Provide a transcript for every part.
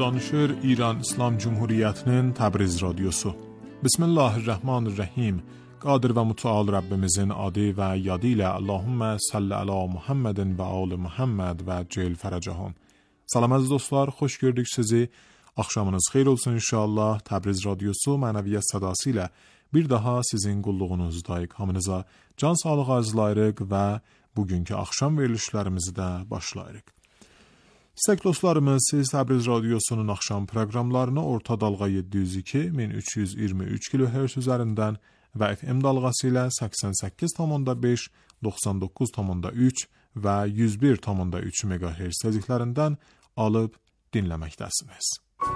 danışır İran İslam Cumhuriyeti'nin Təbriz radyosu. Bismillahirrahmanirrahim. Qadir və mütəal Rəbbimizin adı və yadı ilə Allahümmə salli əla Muhammedin və ali Muhammed və cəl fərəcəhum. Salam əziz dostlar, xoş gördük sizi. Axşamınız xeyir olsun inşallah. Təbriz radyosu mənəviyyat sədası ilə bir daha sizin qulluğunuzdayıq. Hamınıza can sağlığı arzulayırıq və bugünkü axşam verilişlərimizi də başlayırıq. İstək dostlarımız, siz Təbriz radyosunun axşam proqramlarını orta dalğa 702-1323 kHz üzərindən və FM dalğası ilə 88,5, 99,3 və 101,3 MHz tezliklərindən alıb dinləməkdəsiniz.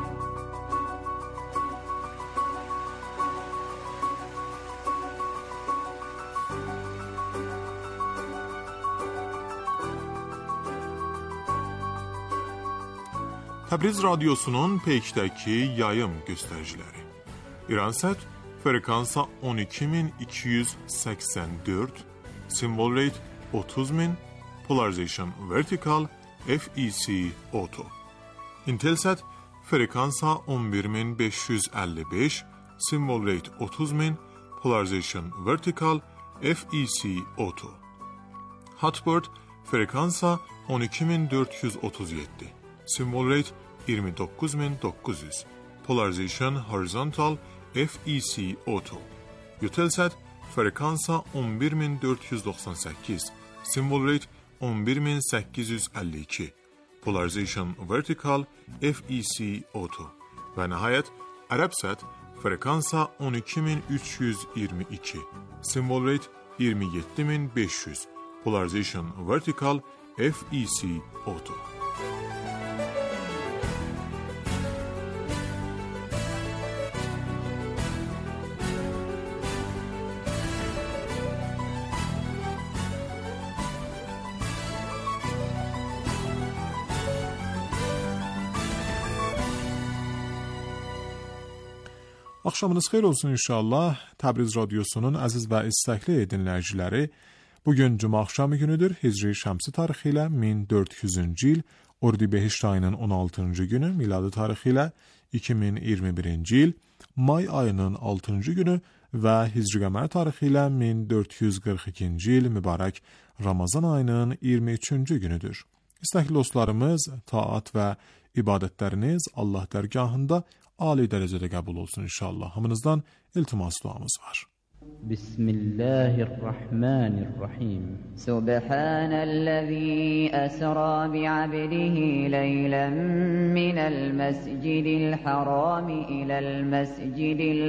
Təbriz radyosunun peykdəki yayım göstəriciləri. İransat frekansa 12284, symbol rate 30000, polarization vertical, FEC auto. Intelsat frekansa 11555, symbol rate 30000, polarization vertical, FEC auto. Hotbird frekansa 12437, symbol rate 29900, polarization horizontal, FEC auto. Eutelsat frekansa 11498, symbol rate 11852, polarization vertical, FEC auto. Və nəhayət Arabsat frekansa 12322, symbol rate 27500, polarization vertical, FEC auto. Axşamınız xeyir olsun inşallah. Təbriz radyosunun əziz və istəkli dinləyiciləri, bugün Cuma axşamı günüdür. Hicri şəmsi tarixi ilə 1400-cü il, Ordibehişt ayının 16-cı günü, miladi tarixi ilə 2021-ci il, may ayının 6-cı günü və Hicri qəmər tarixi ilə 1442-ci il, mübarək Ramazan ayının 23-cü günüdür. İstəkli dostlarımız, taat və ibadətləriniz Allah dərgahında Ali dərəcədə qəbul olsun inşallah. Hamınızdan iltimas duamız var. Bismillahirrahmanirrahim. Subhanəl-ləzi əsra bi'abdihi leylan minəl məscidil harami iləl məscidil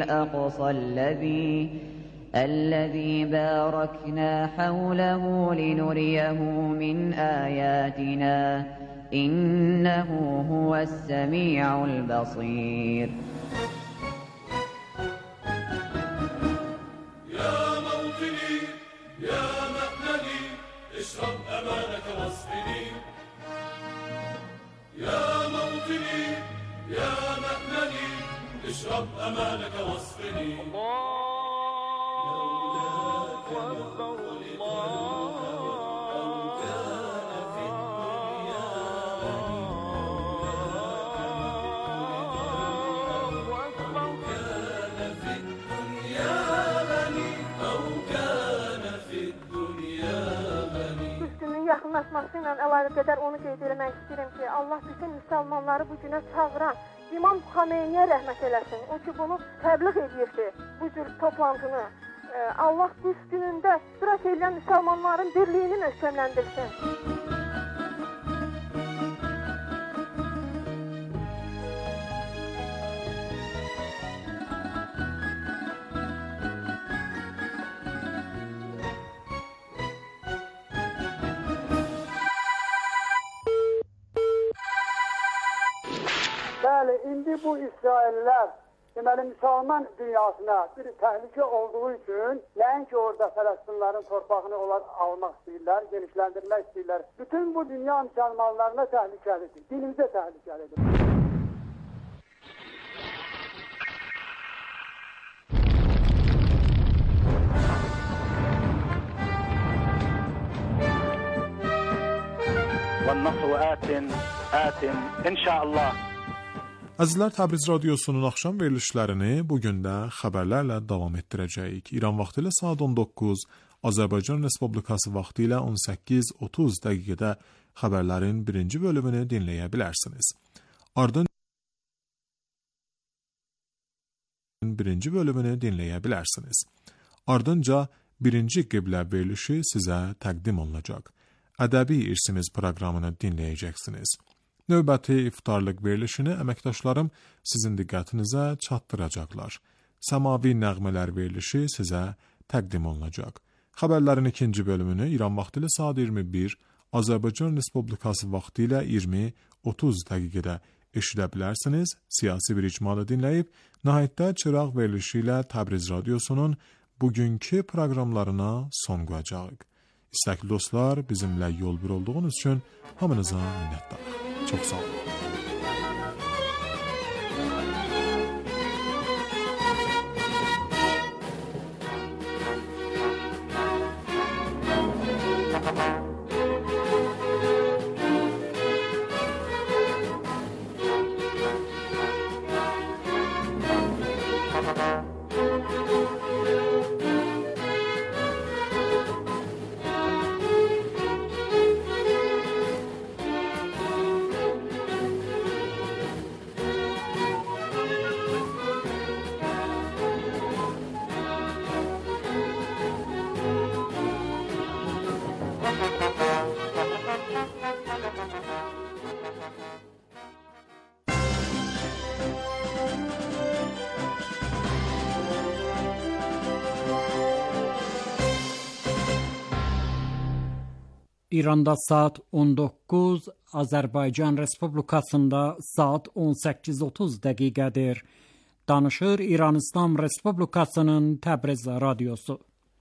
əqsəl-ləzi bərəknə həvləhu linuriyəhu min əyətinə. إنه هو السميع البصير. يا موطني يا مأمني اشرب أمانك واصفني. يا موطني يا مأمني اشرب أمانك واصفني. لولاك أكبر yaxınlaşması ilə əlaqədar onu qeyd etmək istəyirəm ki, Allah bütün müsəlmanları bu günə çağıran İmam Xomeyniyə rəhmət eləsin. O ki, bunu təbliğ edirdi, bu cür toplantını. Allah qüds günündə iştirak edən müsəlmanların birliyini möhkəmləndirsin. Bəli, indi bu İsraillər deməli müsəlman dünyasına bir təhlükə olduğu üçün nəinki orada Fələstinlərin torpağını onlar almaq istəyirlər, genişləndirmək istəyirlər. Bütün bu dünya müsəlmanlarına təhlükəlidir, dinimizə təhlükəlidir. والنصر آت إن شاء الله Əzizlər, Təbriz Radiosunun axşam verilişlərini bugün də xəbərlərlə davam etdirəcəyik. İran vaxtı ilə saat 19, Azərbaycan Respublikası vaxtı ilə 18:30 dəqiqədə xəbərlərin birinci bölümünü dinləyə bilərsiniz. Ardınca birinci qiblə verilişi sizə təqdim olunacaq. Ədəbi irsimiz proqramını dinləyəcəksiniz. Növbəti iftarlıq verilişini əməkdaşlarım sizin diqqətinizə çatdıracaqlar. Səmavi nəğmələr verilişi sizə təqdim olunacaq. Xəbərlərin ikinci bölümünü İran vaxtı ilə saat 21, Azərbaycan Respublikası vaxtı ilə 20:30 dəqiqədə eşidə bilərsiniz. Siyasi bir icmalı dinləyib, nəhayətdə çıraq verilişi ilə Təbriz Radiosunun bugünkü proqramlarına son qoyacağıq. İstəkli dostlar, bizimlə yol bir olduğunuz üçün hamınıza minnətdarıq. Çox sağ olun. İranda saat 19, Azərbaycan Respublikasında saat 18:30 dəqiqədir. Danışır İran İslam Respublikasının Təbriz Radiosu.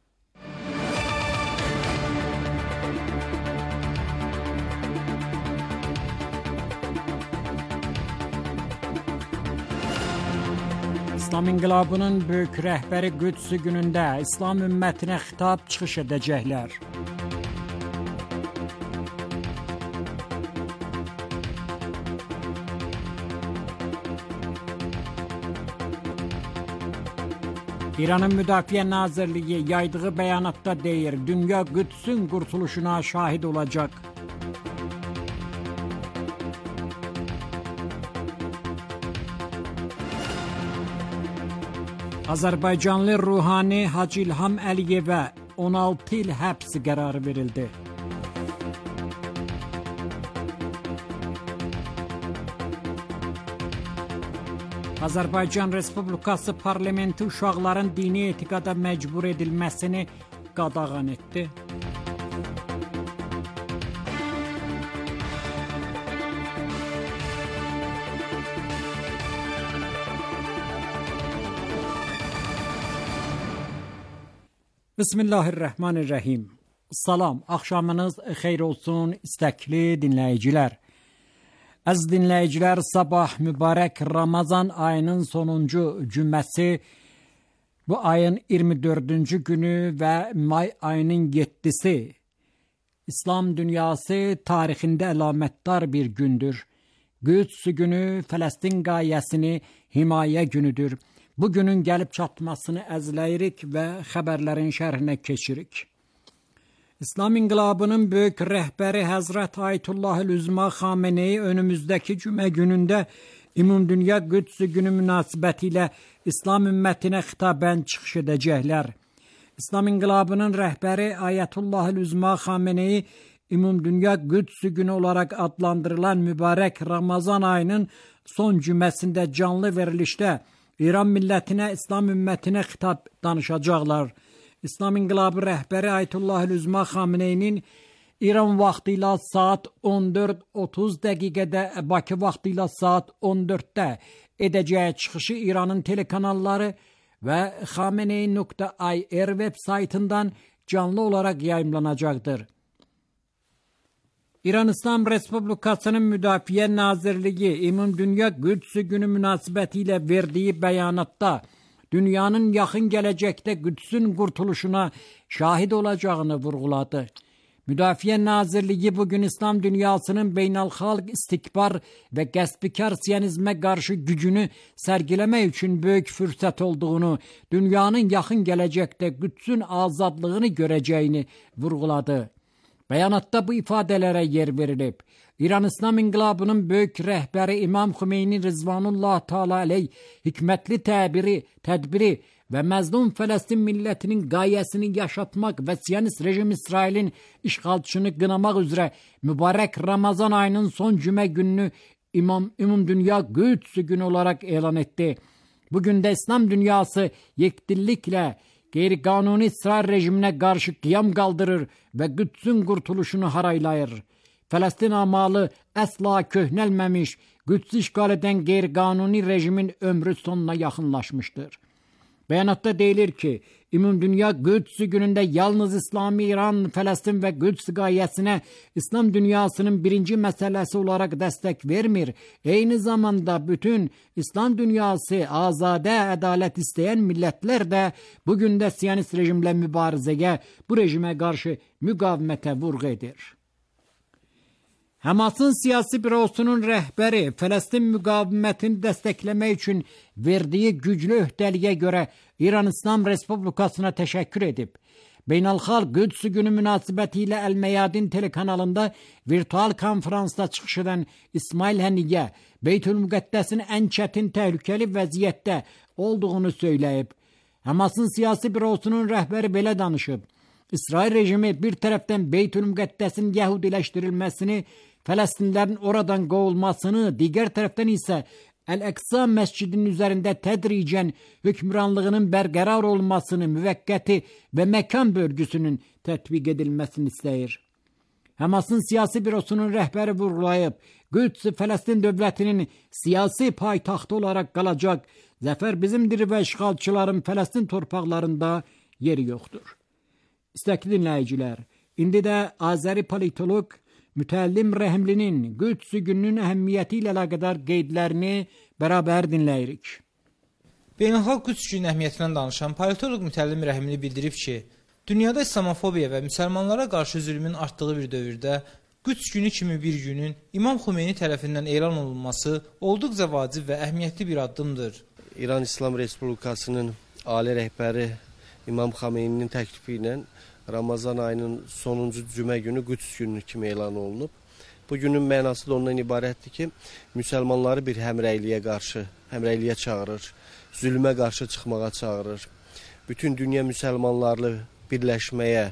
İslam İnqilabının böyük rəhbəri Qüds günündə İslam ümmətinə xitab çıxış edəcəklər. İranın Müdafiə Nazirliyi yaydığı bəyanatda deyir, dünya Qüdsün qurtuluşuna şahid olacaq. Azərbaycanlı ruhani Hacı İlham Əliyevə 16 il həbs qərarı verildi. Azərbaycan Respublikası parlamenti uşaqların dini etiqada məcbur edilməsini qadağan etdi. Bismillahirrahmanirrahim. Salam, axşamınız xeyir olsun istəkli dinləyicilər. Əziz dinləyicilər, sabah mübarək Ramazan ayının sonuncu cüməsi, bu ayın 24-cü günü və may ayının 7-si İslam dünyası tarixində əlamətdar bir gündür. Qüds günü Fələstin qayəsini himayə günüdür. Bu günün gəlib çatmasını əzləyirik və xəbərlərin şərhinə keçirik. İslam İnqilabının böyük rəhbəri Həzrət Ayətullah Üzma Xameneyi önümüzdəki cümə günündə Ümumdünya Qüds günü münasibətilə İslam ümmətinə xitabən çıxış edəcəklər. İslam İnqilabının rəhbəri Ayətullah Üzma Xameneyi Ümumdünya Qüds günü olaraq adlandırılan mübarək Ramazan ayının son cüməsində canlı verilişdə İran millətinə, İslam ümmətinə xitab danışacaqlar. İslam İnqilabı rəhbəri Ayətullah Üzma Xameneyinin İran vaxtı ilə saat 14:30 dəqiqədə, Bakı vaxtı ilə saat 14-də edəcəyi çıxışı İranın telekanalları və Xameneyi.ir web saytından canlı olaraq yayımlanacaqdır. İran İslam Respublikasının Müdafiə Nazirliyi Ümumdünya Qüds günü münasibətilə verdiyi bəyanatda dünyanın yaxın gələcəkdə Qüdsün qurtuluşuna şahid olacağını vurğuladı. Müdafiə Nazirliyi bugün İslam dünyasının beynəlxalq istikbar ve qəsbikar siyonizmə karşı gücünü sergilemek için büyük fırsat olduğunu, dünyanın yakın gelecekte Qüdsün azadlığını göreceğini vurguladı. Beyanatda bu ifadelere yer verilib. İran İslam İnqilabının böyük rəhbəri İmam Xümeyni Rızvanullah Teala aleyh hikmətli tədbiri ve məzlum Fələstin millətinin gayesini yaşatmak ve Siyonist rejim İsrail'in işgalçını qınamak üzere mübarek Ramazan ayının son cümə gününü Ümumdünya Qüds günü olarak elan etti. Bugün de İslam dünyası yekdillikle qeyri-qanuni İsrail rejimine karşı qiyam kaldırır ve Qüdsün kurtuluşunu haraylayır. Fələstin amalı əsla köhnəlməmiş, Qüds işgal eden qeyri-qanuni rejimin ömrü sonuna yaxınlaşmıştır. Beyanatda deyilir ki, Ümumdünya Qüds gününde yalnız İslami İran, Fələstin ve Qüds gayesine İslam dünyasının birinci meselesi olarak destek vermir. Eyni zamanda bütün İslam dünyası azade adalet isteyen milletler de bugün de Siyonist rejimle mübarizeye, bu rejime karşı müqavimete vurgu edir. Hamas'ın siyasi bürosunun rehberi Fələstin müqavimətini desteklemek için verdiği güclü öhdəliyə göre İran İslam Respublikasına teşekkür edip, Beynəlxalq Qüds günü münasibətiyle El Meyadin telekanalında virtual konferansda çıxış edən İsmail Həniyyə, Beytülmüqəddəsin en çetin tehlikeli vəziyyətdə olduğunu söyleyip, Hamas'ın siyasi bürosunun rehberi belə danışıb, İsrail rejimi bir taraftan Beytülmüqəddəsin Yahudileştirilmesini, Fələstinlərin oradan qovulmasını, diğer taraftan ise El-Əqsa mescidinin üzerinde tedricen hükümranlığının berqərar olmasını, müvəqqəti ve mekan bölgüsünün tətbiq edilmesini istəyir. Hamas'ın siyasi bürosunun rehberi vurgulayıb, Qüds Fələstin dövlətinin siyasi paytaxtı olarak qalacaq, zəfər bizimdir ve işgalçıların Fələstin torpaqlarında yeri yoktur. İstəkli dinləyicilər, indi də Azəri politolog Mütəllim Rəhimlinin Qüds gününün əhəmiyyəti ilə əlaqədar qeydlərini bərabər dinləyirik. Beynəlxalq Qüds gününün əhəmiyyətindən danışan politolog Mütəllim Rəhimli bildirib ki, dünyada İslamofobiya və müsəlmanlara qarşı zülmün artdığı bir dövrdə Qüds günü kimi bir günün İmam Xümeyni tərəfindən elan olunması olduqca vacib və əhəmiyyətli bir addımdır. İran İslam Respublikasının ali rəhbəri İmam Xameyninin təklifi ilə Ramazan ayının sonuncu cümə günü Qüds günü kimi elan olunub. Bu günün mənası da ondan ibarətdir ki, müsəlmanları bir həmrəyliyə çağırır, zülmə qarşı çıxmağa çağırır. Bütün dünya müsəlmanlarını birləşməyə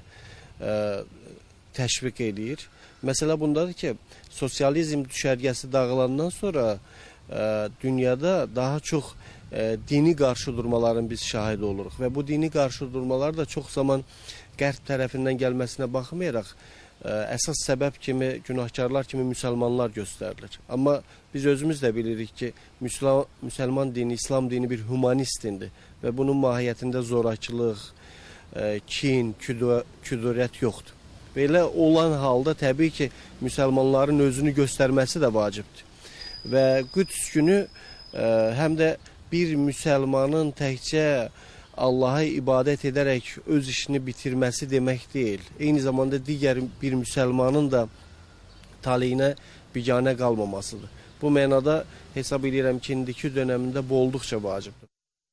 təşviq edir. Məsələ bundadır ki, sosializm düşərgəsi dağılandan sonra dünyada daha çox dini qarşıdurmaların biz şahid oluruq və bu dini qarşıdurmalar da çox zaman Qərb tərəfindən gəlməsinə baxmayaraq əsas səbəb kimi, günahkarlar kimi müsəlmanlar göstərilir. Amma biz özümüz də bilirik ki, müsəlman dini, İslam dini bir humanist dindir və bunun mahiyyətində zorakılıq, kin, küdurət yoxdur. Belə olan halda təbii ki, müsəlmanların özünü göstərməsi də vacibdir. Və Qüds günü həm də bir müsəlmanın təkcə Allah'a ibadət edərək öz işini bitirməsi demək deyil. Eyni zamanda digər bir müsəlmanın da taleyinə biganə qalmamasıdır. Bu mənada hesab edirəm ki, indiki dönəmində bu olduqca vacibdir.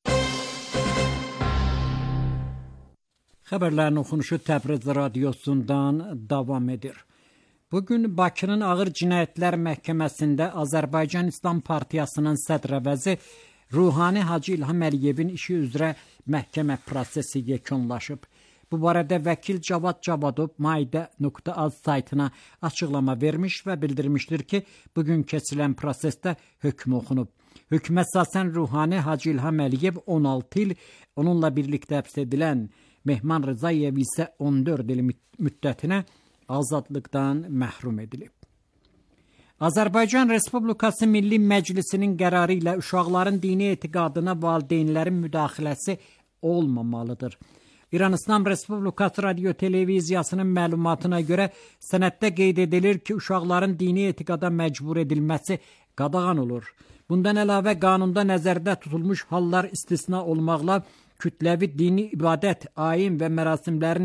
Xəbərlərin oxunuşu Təbriz radiosundan davam edir. Bugün Bakının Ağır Cinayətlər Məhkəməsində Azərbaycan İslam Partiyasının sədr əvəzi Ruhani Hacı İlham Əliyevin işi üzrə məhkəmə prosesi yekunlaşıb. Bu barədə vəkil Cavad Cavadov Maidə.az saytına açıqlama vermiş və bildirmişdir ki, bugün keçirilən prosesdə hökm oxunub. Hökmə əsasən Ruhani Hacı İlham Əliyev 16 il, onunla birlikdə həbs edilən Mehman Rızayev isə 14 il müddətinə azadlıqdan məhrum edilib. Azərbaycan Respublikası Milli Məclisinin qərarı ilə uşaqların dini etiqadına valideynlərin müdaxiləsi olmamalıdır. İran İslam Respublikası Radio Televiziyasının məlumatına görə sənəddə qeyd edilir ki, uşaqların dini etiqada məcbur edilməsi qadağan olur. Bundan əlavə qanunda nəzərdə tutulmuş hallar istisna olmaqla kütləvi dini ibadət, ayin və mərasimlərin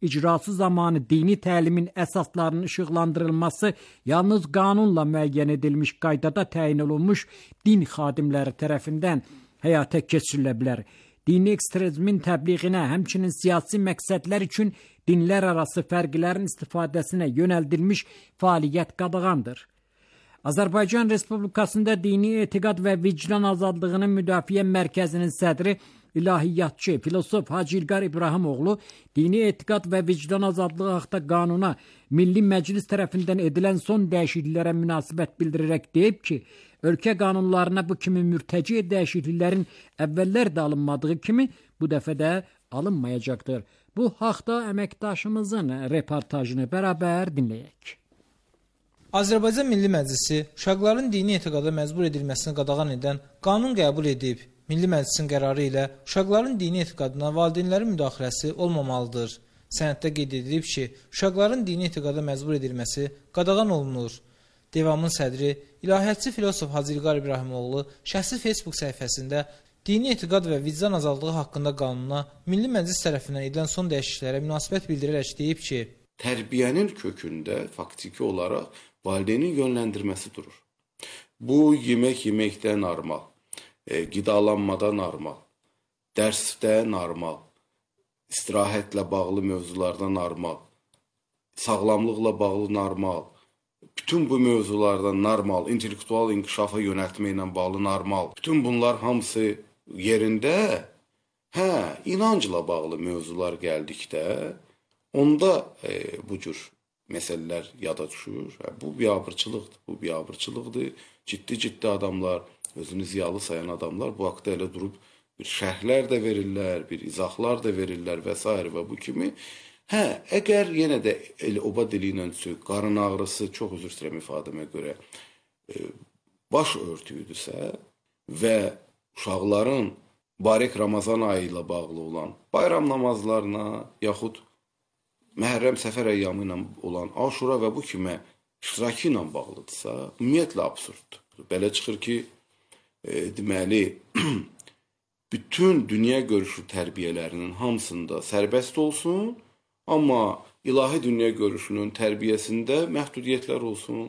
icrası zamanı dini təlimin əsaslarının işıqlandırılması yalnız qanunla müəyyən edilmiş qaydada təyin olunmuş din xadimləri tərəfindən həyata keçirilə bilər. Dini ekstremizmin təbliğinə, həmçinin siyasi məqsədlər üçün dinlər arası fərqlərin istifadəsinə yönəldilmiş fəaliyyət qadağandır. Azərbaycan Respublikasında Dini Etiqad və Vicdan Azadlığının Müdafiə Mərkəzinin sədri ilahiyyatçı, filosof Hacı İlqar İbrahimoğlu dini etiqad və vicdan azadlığı haqqında qanuna Milli Məclis tərəfindən edilən son dəyişikliklərə münasibət bildirərək deyib ki, ölkə qanunlarına bu kimi mürtəci dəyişikliklərin əvvəllər də alınmadığı kimi bu dəfə də alınmayacaqdır. Bu haqda əməkdaşımızın reportajını bərabər dinləyək. Azərbaycan Milli Məclisi uşaqların dini etiqada məcbur edilməsini qadağan edən qanun qəbul edib. Milli Məclisin qərarı ilə uşaqların dini etiqadına valideynlərin müdaxiləsi olmamalıdır. Sənəddə qeyd edilib ki, uşaqların dini etiqada məcbur edilməsi qadağan olunur. Devamın sədri, ilahiyyatçı filosof Hacı İlqar İbrahimoğlu şəxsi Facebook səhifəsində dini etiqad və vicdan azadlığı haqqında qanuna Milli Məclis tərəfindən edilən son dəyişikliklərə münasibət bildirərək deyib ki, tərbiyənin kökündə faktiki olaraq valideynin yönləndirməsi durur. Bu, yemək yeməkdə normal, qidalanmada normal, dərsdə normal, istirahətlə bağlı mövzularda normal, sağlamlıqla bağlı normal, bütün bu mövzularda normal, intellektual inkişafa yönəltməklə bağlı normal, bütün bunlar hamısı yerində, inancla bağlı mövzular gəldikdə, onda bu cür məsələlər yada düşür. Bu biabırçılıqdır. Bu biabırçılıqdır. Ciddi adamlar, özünü ziyalı sayan adamlar bu haqda elə durub bir şərhlər də verirlər, bir izahlar da verirlər və s. və bu kimi. Əgər yenə də oba dili ilə qarın ağrısı, çox üzr istəyirəm ifadəmə görə, baş örtüyüdürsə və uşaqların mübarək Ramazan ayı ilə bağlı olan bayram namazlarına, yaxud Məhərrəm səfər əyyamı ilə olan Aşura və bu kimi iştirakı ilə bağlıdırsa, ümumiyyətlə absurddur. Belə çıxır ki, deməli, bütün dünya görüşü tərbiyələrinin hamısında sərbəst olsun, amma ilahi dünya görüşünün tərbiyəsində məhdudiyyətlər olsun.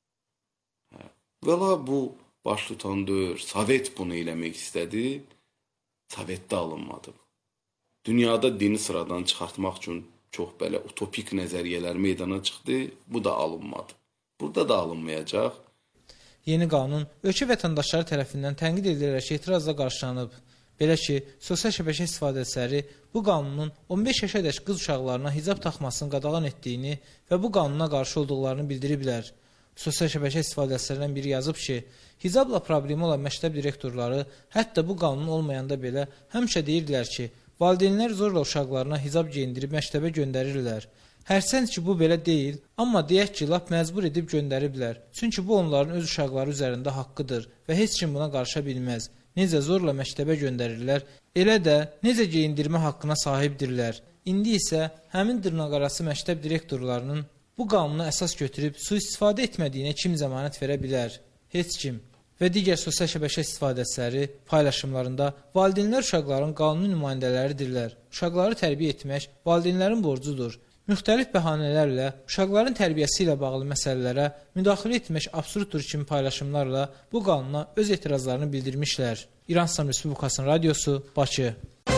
Və bu baş tutandır. Sovet bunu eləmək istədi, Sovetdə alınmadı. Dünyada dini sıradan çıxartmaq üçün çox belə utopik nəzəriyyələr meydana çıxdı, bu da alınmadı. Burada da alınmayacaq. Yeni qanun ölkə vətəndaşları tərəfindən tənqid edilərək etirazla qarşılanıb. Belə ki, sosial şəbəkə istifadəçiləri bu qanunun 15 yaşadək qız uşaqlarına hicab taxmasını qadağan etdiyini və bu qanuna qarşı olduqlarını bildiriblər. Sosial şəbəkə istifadəçilərindən biri yazıb ki, hicabla problemi olan məktəb direktorları hətta bu qanun olmayanda belə həmişə deyirdilər ki, valideynlər zorla uşaqlarına hicab geyindirib məktəbə göndərirlər. Hərçənd ki, bu belə deyil, amma deyək ki, lap məcbur edib göndəriblər. Çünki bu onların öz uşaqları üzərində haqqıdır və heç kim buna qarışa bilməz. Necə zorla məktəbə göndərirlər, elə də necə geyindirmə haqqına sahibdirlər. İndi isə həmin dırnaqarası məktəb direktorlarının bu qanuna əsas götürüb sui-istifadə etmədiyinə kim zəmanət verə bilər? Heç kim. Və digər sosial şəbəkə istifadəçiləri paylaşımlarında valideynlər uşaqların qanuni nümayəndələridirlər. Uşaqları tərbiyə etmək valideynlərin borcudur. Müxtəlif bəhanələrlə uşaqların tərbiyəsi ilə bağlı məsələlərə müdaxilə etmək absurddur kimi paylaşımlarla bu qanuna öz etirazlarını bildirmişlər. İran İslam Respublikasının radiosu, Bakı.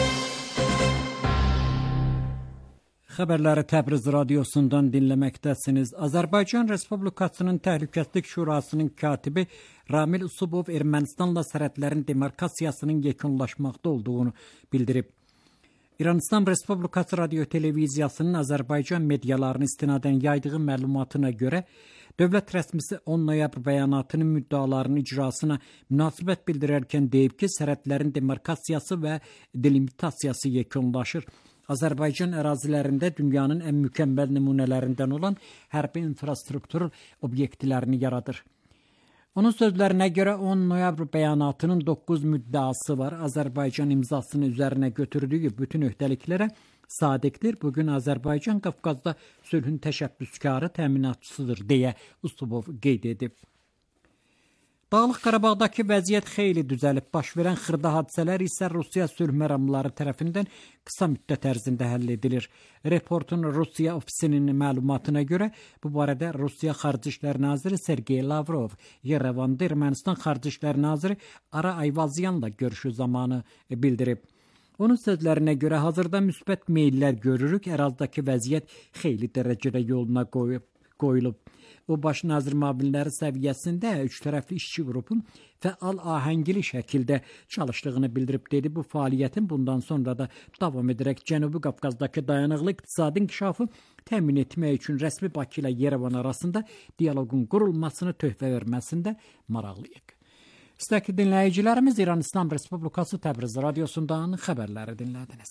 Xəbərləri Təbriz radiosundan dinləməkdəsiniz. Azərbaycan Respublikasının Təhlükəsizlik Şurasının katibi Ramil Usubov Ermənistanla sərhədlərin demarkasiyasının yekunlaşmaqda olduğunu bildirib. İran İslam Respublikası Radio-Televiziyasının Azərbaycan medialarını istinadən yaydığı məlumatına görə, dövlət rəsmisi 10 noyabr bəyanatının müddalarının icrasına münasibət bildirərkən deyib ki, sərhədlərin demarkasiyası və delimitasiyası yekunlaşır. Azərbaycan ərazilərində dünyanın ən mükəmməl nümunələrindən olan hərbi infrastruktur obyektlərini yaradır. Onun sözlərinə görə 10 noyabr bəyanatının 9 müddəası var. Azərbaycan imzasını üzərinə götürdüyü bütün öhdəliklərə sadiqdir. Bugün Azərbaycan Qafqazda sülhün təşəbbüskarı, təminatçısıdır deyə Usubov qeyd edib. Dağlıq Qarabağdakı vəziyyət xeyli düzəlib. Baş verən xırda hadisələr isə Rusiya sülh məramları tərəfindən qısa müddət ərzində həll edilir. Reportun Rusiya ofisinin məlumatına görə bu barədə Rusiya Xarici İşlər Naziri Sergey Lavrov Yerevanda Ermənistan Xarici İşlər Naziri Ara Ayvazyanla görüşü zamanı bildirib. Onun sözlərinə görə hazırda müsbət meyllər görürük, ərazidəki vəziyyət xeyli dərəcədə yoluna qoyulub. O, baş nazir müavinləri səviyyəsində üç tərəfli işçi qrupun fəal ahəngili şəkildə çalışdığını bildirib dedi. Bu fəaliyyətin bundan sonra da davam edərək Cənubi Qafqazdakı dayanıqlı iqtisadi inkişafı təmin etmək üçün rəsmi Bakı ilə Yerevan arasında dialoqun qurulmasını töhfə verməsində maraqlıyıq. İstəkli dinləyicilərimiz, İran İslam Respublikası Təbriz radiosundan xəbərləri dinlədiniz.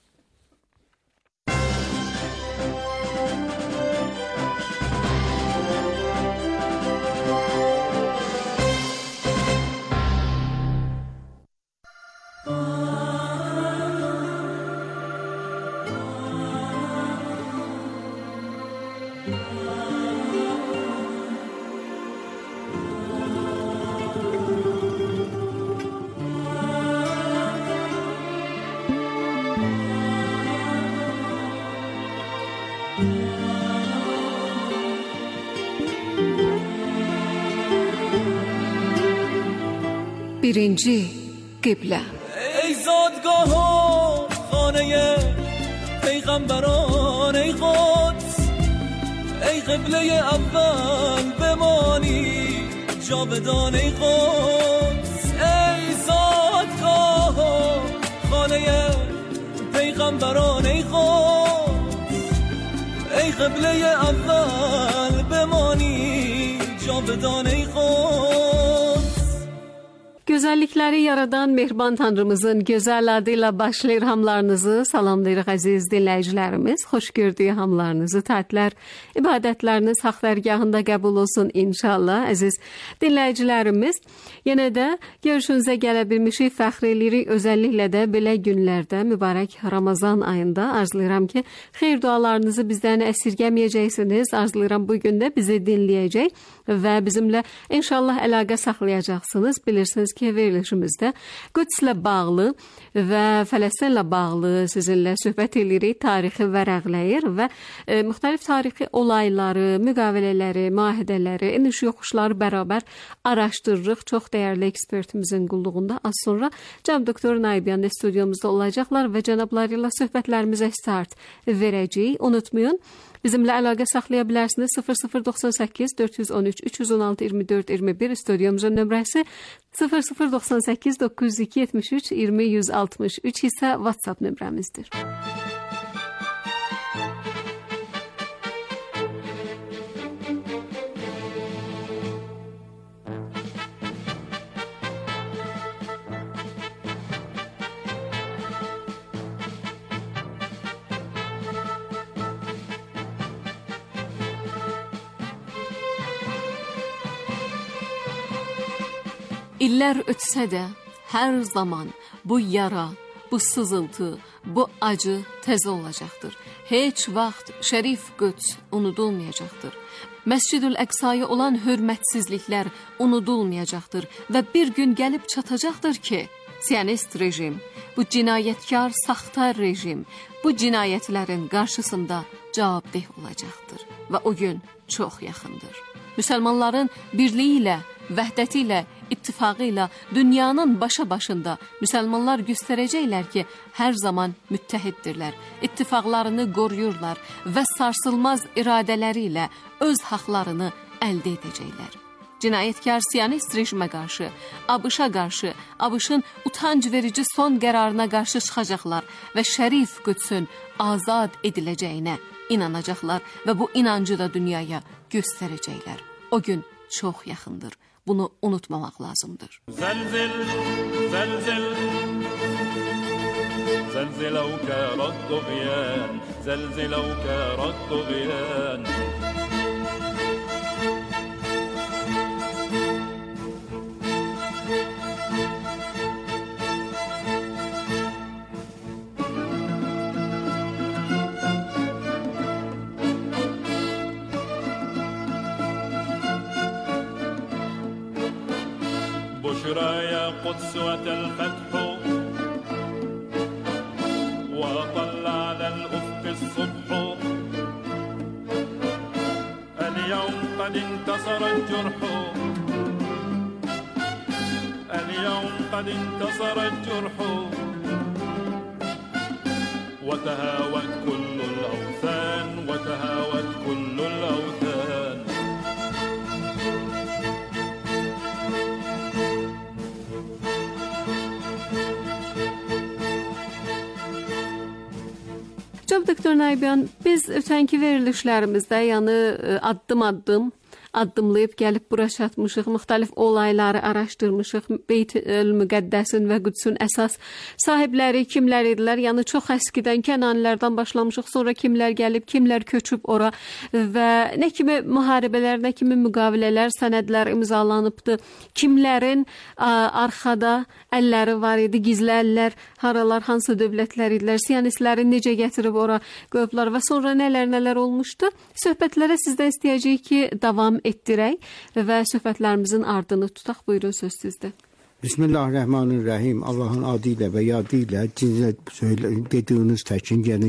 birinci qiblə. ای زادگاه و خانه پیغمبران ای قدس ای قبله اول بمانی جاودان ای قدس ای زادگاه و خانه پیغمبران ای قدس ای قبله اول بمانی جاودان ای قدس. Gözəllikləri yaradan Mehriban Tanrımızın gözəl adıyla başlayır hamlarınızı. Salamlayırıq əziz dinləyicilərimiz. Xoş gördük hamlarınızı. Tətillər, ibadətləriniz haqq dərgahında qəbul olsun inşallah. Əziz dinləyicilərimiz, yenə də görüşünüzə gələ bilmişik, fəxr edirik. Özəlliklə də belə günlərdə, mübarək Ramazan ayında arzulayıram ki, xeyir dualarınızı bizdən əsirgəməyəcəksiniz. Arzulayıram bu gün də bizi dinləyəcək və bizimlə inşallah əlaqə saxlayacaqsınız. Bilirsiniz ki, verilişimizdə Qüdslə bağlı və Fələstinlə bağlı sizinlə söhbət edirik, tarixi vərəqləyir və müxtəlif tarixi olayları, müqavilələri, müahidələri, eniş yoxuşları bərabər araşdırırıq. Çox dəyərli ekspertimizin qulluğunda az sonra cənab doktor Nayibyan studiyamızda olacaqlar və cənabları ilə söhbətlərimizə start verəcəyik. Unutmayın, bizimlə əlaqə saxlaya bilərsiniz. 0098 413 316 24 21 studiyamızın nömrəsi 0098 902 73 20 163 isə WhatsApp nömrəmizdir. İllər ötsə də hər zaman bu yara, bu sızıltı, bu acı təzə olacaqdır. Heç vaxt Şərif Qüds unudulmayacaqdır. Məscid-ül Əqsaya olan hörmətsizliklər unudulmayacaqdır və bir gün gəlib çatacaqdır ki, Siyonist rejim, bu cinayətkar, saxta rejim, bu cinayətlərin qarşısında cavabdeh olacaqdır və o gün çox yaxındır. Müsəlmanların birliyi ilə, vəhdəti ilə, ittifaqı ilə dünyanın başa-başında müsəlmanlar göstərəcəklər ki, hər zaman müttəhiddirlər, ittifaqlarını qoruyurlar və sarsılmaz iradələri ilə öz haqlarını əldə edəcəklər. Cinayətkar Siyonist rejimə qarşı, ABŞ-a qarşı, ABŞ-ın utanc verici son qərarına qarşı çıxacaqlar və Şərif Qüdsün azad ediləcəyinə inanacaqlar və bu inancı da dünyaya göstərəcəklər. O gün çox yaxındır. Bunu unutmamaq lazımdır. زلزل زلزل زلزل أو كان الطغيان زلزل أو كان الطغيان بشرى يا قدس أتى الفتح وطل على الأفق الصبح اليوم قد انتصر الجرح اليوم قد انتصر الجرح وتهاوت كل الأوثان وتهاوت كل الأوثان Cənab Doktor Nayibyan, biz ötənki verilişlərimizdə, yəni addım-addım addımlayıb gəlib bura çatmışıq, müxtəlif olayları araşdırmışıq, Beyt-ül-Müqəddəsin və Qüdsün əsas sahibləri kimlər idilər, yəni çox əskidən Kənanilərdən başlamışıq, sonra kimlər gəlib, kimlər köçüb ora və nə kimi müharibələr, nə kimi müqavilələr, sənədlər imzalanıbdı, kimlərin arxada əlləri var idi, gizli əllər, haralar, hansı dövlətlər idilər, siyonistləri necə gətirib ora qoyublar və sonra nələr olmuşdu. Söhbətlərə sizdən istəyəcəyik ki, davam etdirək və söhbətlərimizin ardını tutaq. Buyurun, söz sizdə. Bismillahirrahmanirrahim. Allah'ın adıyla ve yadıyla dediğiniz təkin, yani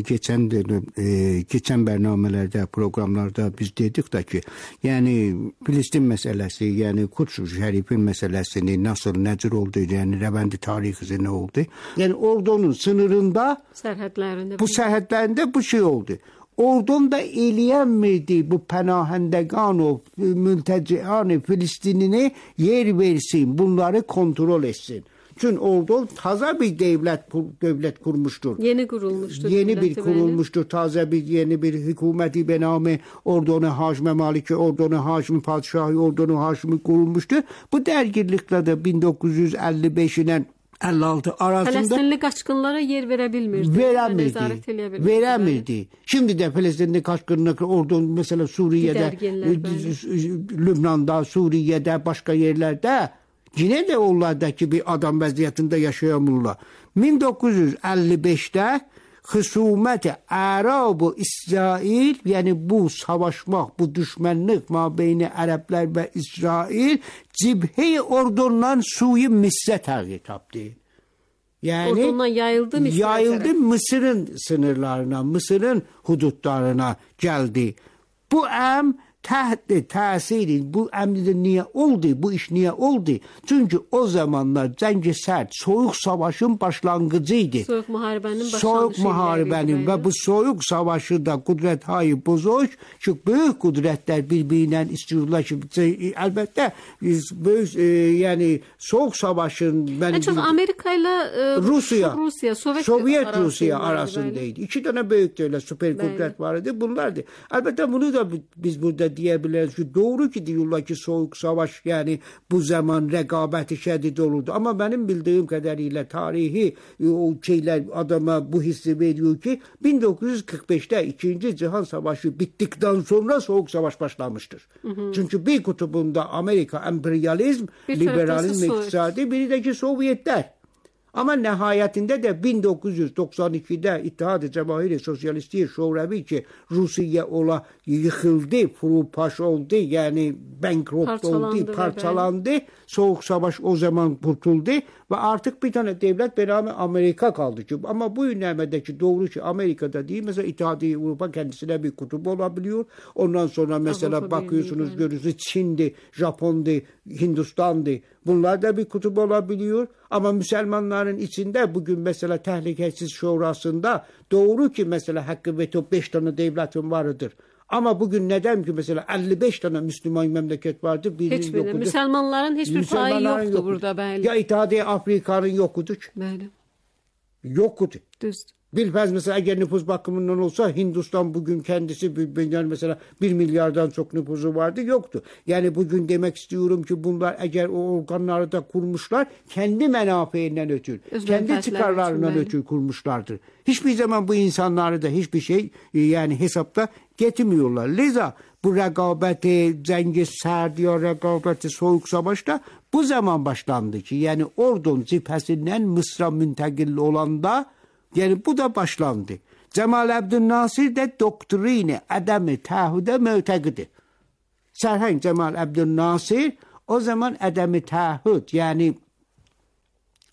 geçen bərnamelerde, programlarda biz dedik de ki, yani Filistin meselesi, yani Kuds Şerif'in meselesini nasıl, necir oldu, yani Rəvəndi tarixi ne oldu? Yani ordunun sınırında, bu sərhədlərində bu şey oldu. Oradan da eləyənmirdi bu pənahəndəqan o mültəciani Filistinini yer versin, bunları kontrol etsin. Çünkü orada taze bir devlet kurmuştur. Yeni kurulmuştur. Yeni bir kurulmuştur. Taze bir yeni bir hükümeti benamı Ordonu Haşmi Maliki, Ordonu Haşmi Padişahı, Ordonu Haşmi kurulmuştur. Bu dergirlikle de 1955'inen 56 arasında Filistinli qaçqınlara yer verə bilmirdi. Verəmirdi. Şimdi de Filistinli qaçqınlar orada mesela Suriye'de, Lübnan'da, Suriye'de, başka yerlerde yine de onlardaki bir adam vəziyyətində yaşayamırlar. 1955'te hüsumeti Arab-ı İsrail, yani bu savaşmak, bu düşmanlık mabeyni Araplar ve İsrail cibhe ordundan suyu Mısır'a təğir tapdı. Yani ordundan yayıldı Mısır'ın sınırlarına, Mısır'ın hudutlarına geldi. Bu təsiri, bu əmrdə niyə oldu, bu iş niyə oldu? Çünkü o zamanlar Cəng-i Sərt, soyuq savaşın başlanğıcıydı. Soyuq müharibənin Soyuq müharibənin və bu soyuq savaşı da qudrət-hayı bozuq ki, böyük qudrətlər bir-birinə istiyorlar ki, əlbəttə böyük, yəni soyuq savaşın çox Amerika ilə Sovyet Rusiya arasındaydı. İki tane büyük devlet, süper kudret vardı. Bunlardı. Əlbəttə bunu da biz burada diyebiliriz ki, doğru ki diyorlar ki soğuk savaş, yani bu zaman rekabeti şiddet olurdu. Ama benim bildiğim kadarıyla tarihi o şeyler adama bu hissi veriyor ki 1945'te 2. Cihan Savaşı bittikten sonra soğuk savaş başlamıştır. Çünkü bir kutubunda Amerika emperyalizm, liberalizm iktisadi, biri de ki Sovyetler. Ama nihayetinde de 1992'de İttihat-ı Cemahiri Sosyalisti Şorevi ki Rusya ola yıkıldı, furupaş oldu, yani bankrupt oldu, parçalandı. Soğuk savaş o zaman kurtuldu ve artık bir tane devlet beraber Amerika kaldı ki. Ama bu ünlemedeki doğru ki Amerika'da değil, mesela İttihat-ı Avrupa kendisine bir kutup olabiliyor. Ondan sonra mesela Avrupa bakıyorsunuz, görüyorsunuz Çin'di, Japon'di, Hindistan'di. Bunlar da bir kutup olabiliyor. Ama Müslümanların içinde bugün mesela Tehlikesiz Şurası'nda doğru ki mesela hakkı veto 5 tane devletin varıdır. Ama bugün neden ki mesela 55 tane Müslüman memleket vardır. Hiçbiri. Müslümanların hiçbir payı yoktu burada. Bəli. Ya İttihat-ı Afrika'nın yokudur. Bəli. Yokudur. Düzdür. Bilmez mesela eğer nüfus bakımından olsa Hindistan bugün kendisi yani mesela 1 milyardan çok nüfusu vardı, yoktu. Yani bugün demek istiyorum ki bunlar eğer o organları da kurmuşlar kendi menafeinden ötürü, kendi çıkarlarından ötürü kurmuşlardır. Hiçbir zaman bu insanları da hiçbir şey yani hesapta getirmiyorlar. Liza bu rekabeti, Cəng-i Sərt ya rekabeti soğuk savaşta bu zaman başlandı ki yani ordun cephesinden Mısır'a müntekil olanda yani bu da başlandı. Cemal Abdülnasir de doktrini ademi taahhüde mütekidi. Serheng Cemal Abdülnasir o zaman ademi taahhüd yani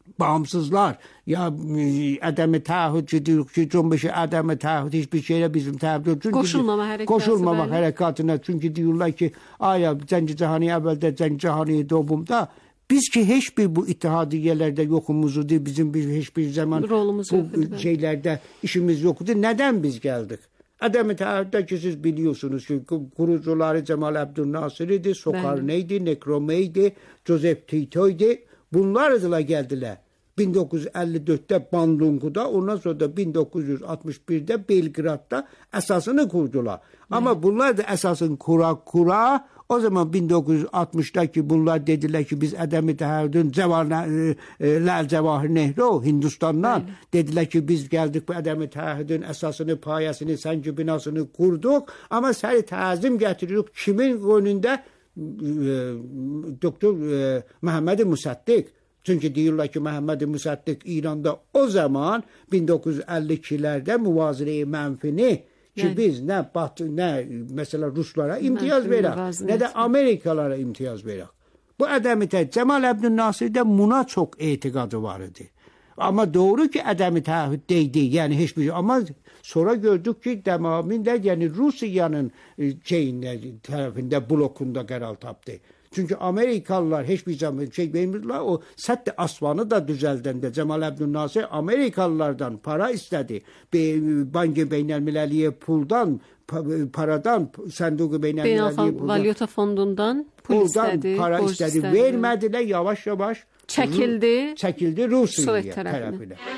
bağımsızlar ya adem taahhüt ki cümbüşü adem taahhüt hiçbir şeyle bizim taahhüt koşulmamak harekatına çünkü diyorlar ki aya Cengi Cahani evvelde Cengi Cahani doğumda biz ki hiçbir bu ittihadiyelerde yokumuzu değil bizim hiçbir zaman bu şeylerde işimiz yoktu. Neden biz geldik? Adem-i Taahhüt'te ki siz biliyorsunuz ki kurucuları Cemal Abdülnasır'ydı, Sokarne'ydi, Nekrome'ydi, Joseph Tito'ydu. Bunlar geldiler. 1954'te Bandung'da, ondan sonra da 1961'de Belgrad'da esasını kurdular. Ama bunlar da esasını kura o zaman 1960'daki bunlar dediler ki biz Adem-i Taahhüt'ün Lal Cevahir Nehru Hindistan'dan dediler ki biz geldik bu Adem-i Taahhüt'ün esasını, payasını, sancı binasını kurduk ama seni tazim getiriyoruz. Kimin önünde? Doktor Mehmed-i Musaddiq. Çünkü diyorlar ki Mehmed-i Musaddiq İran'da o zaman 1952'lerde muvazene-i menfini ki biz ne Batı ne mesela Ruslara imtiyaz verir ne de Amerikalara imtiyaz verir. Bu Adem-i Taahhüt Cemal Abdülnasır'da buna çok itikadı vardı. Ama doğru ki Adem-i Taahhüt değildi yani hiçbir şey ama sonra gördük ki tamamıyla yani Rusya'nın tarafında blokunda karar taptı. Çünkü Amerikalılar hiçbir zaman vermirler. O Sette Asvan'ı da düzeltende Cemal Abdülnasır Amerikalılardan para istedi. Banki Beynelmileliye paradan Sanduku Beynelmileliye Valyuta Fondu'ndan pul istedi. Para istedi. Vermediler yavaş yavaş. Çekildi Rusya tarafına.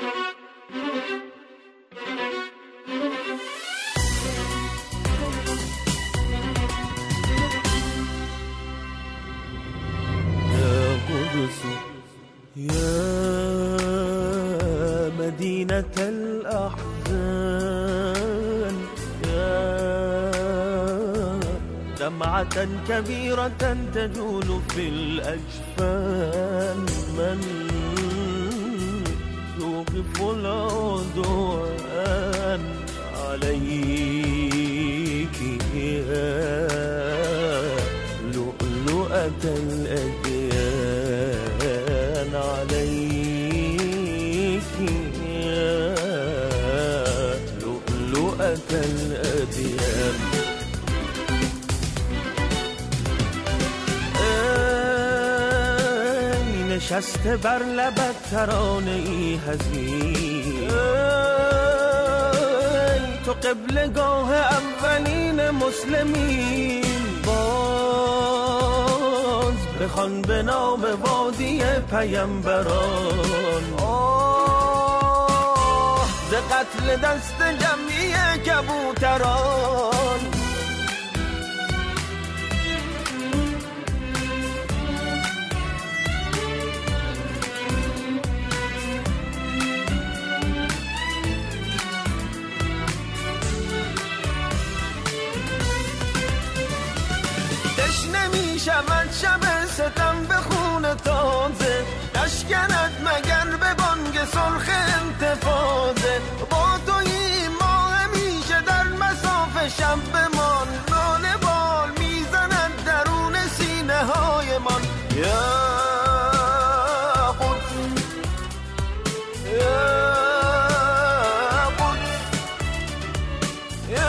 يا مدينة الأحزان يا دمعة كبيرة تجول في الأجفان من يوقف العدوان عليك يا لؤلؤة الأديان عليك يا لؤلؤة الأديان نشسته بر لبت ترانه‌ای حزین تو قبلگاه اولین مسلمین باز بخوان به نام وادی پیامبران ز قتل دست جمعی کبوتران شود شب ستم به خون تازه نشکند مگر به بانگ سرخ انتفاضه با تویی ما همیشه در مساف شب بمان ناله بال میزند درون سینه های من یا قدس یا قدس یا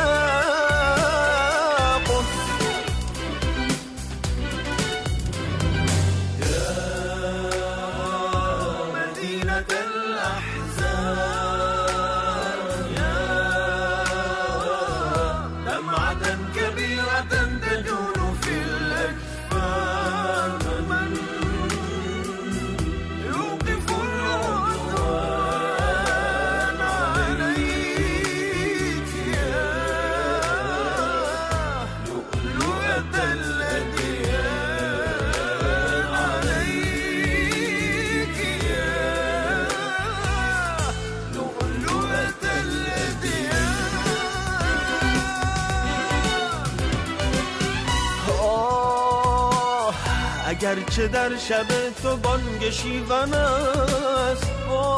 اگرچه در شب تو بانگ شیون است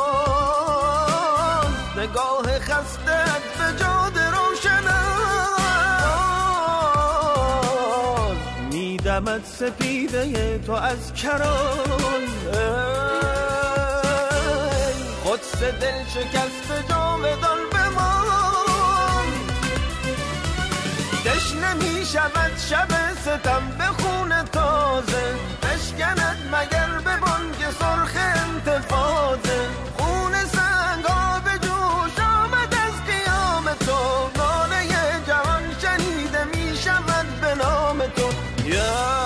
باز نگاه خستت به جاده روشن است میدمد سپیده تو از کران قدس دل شکست جاودان بمان تشنه می شود شب ستم به خون تازه بشکند مگر به بانگ سرخ انتفاضه خون سنگ آب جوش آمد از قیام تو ناله جوان شنیده می شود به نام تو یا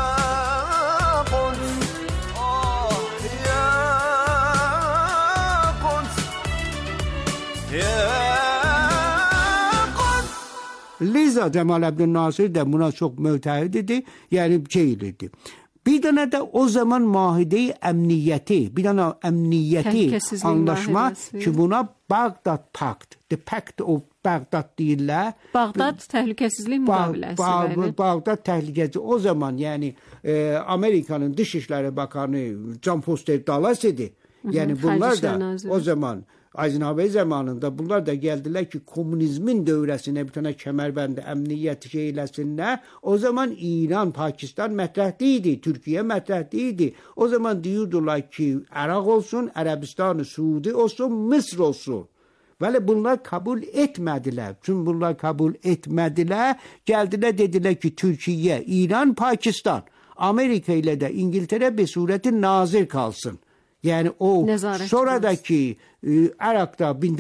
Liza Cemal Abdülnasir de buna çok müteahhit idi. Yani şeydi. Bir tane de o zaman mahide-i emniyeti, bir tane emniyeti anlaşma ki buna Bağdat Pact, the Pact of Bağdat deyirlər. Bağdat təhlükəsizlik müqaviləsi. Bağdat təhlükəsizlik. O zaman yani Amerika'nın Dışişleri Bakanı John Foster Dulles idi. Yani bunlar da o zaman Eisenhower zamanında bunlar da geldiler ki komünizmin dövrəsinə bir tane kemerbəndə emniyet şeyləsinlər. O zaman İran, Pakistan mətrəhdiydi, Türkiye mətrəhdiydi. O zaman diyordular ki Irak olsun, Arabistan, Suudi olsun, Mısır olsun. Vəli bunlar kabul etmediler. Çünkü bunlar kabul etmediler. Geldiler dediler ki Türkiye, İran, Pakistan, Amerika ile de İngiltere bir sureti nazır kalsın. Yani o sonradaki Irak'ta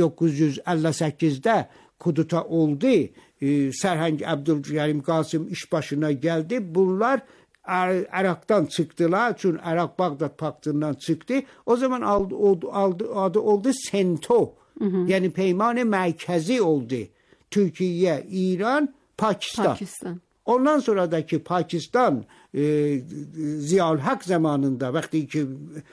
1958'de kuduta oldu. Serhang Abdülkerim Kasım iş başına geldi. Bunlar Irak'tan çıktılar. Çünkü Irak Bağdat Paktı'ndan çıktı. O zaman adı oldu Sento. Yani peyman-ı merkezi oldu. Türkiye, İran, Pakistan. Ondan sonradaki Pakistan Ziyaül Hak zamanında vakti ki